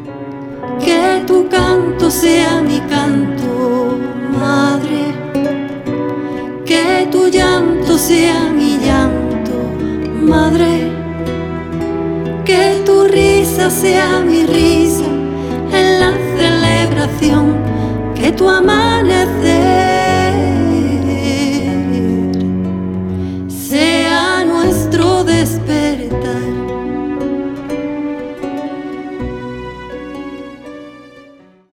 Que tu canto sea mi canto, madre. Que tu llanto sea mi llanto, madre. Que tu risa sea mi risa en la celebración. Que tu amanecer sea nuestro despertar.